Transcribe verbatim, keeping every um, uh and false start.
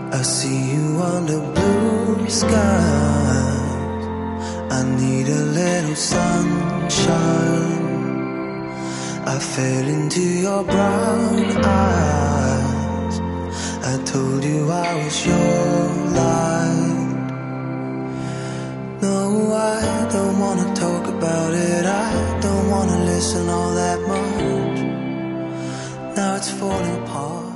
I see you under blue skies. I need a little sunshine. I fell into your brown eyes. I told you I was your light. No, I don't wanna talk about it. I don't wanna listen all that much. Now it's falling apart.